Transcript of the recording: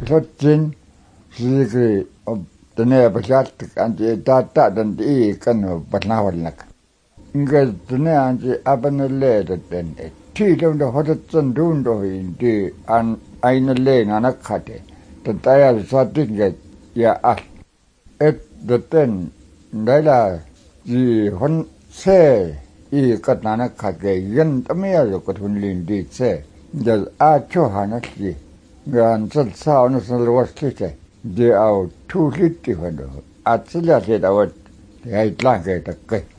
Sotin, Sigri, the Nebajatic and the Tata and the Cano, but now like. Inga the Nancy Abanale then a tea of the Hotson Dundo in the and Aina Lane and a cate. The tire Sotin get ya at the ten Della the Hon say. Got Nana Kage, Yen Tamir, got Hunlin did say. There's a Chohanaki. Grand sounds was kitty. They are too little. At the last, I would like it.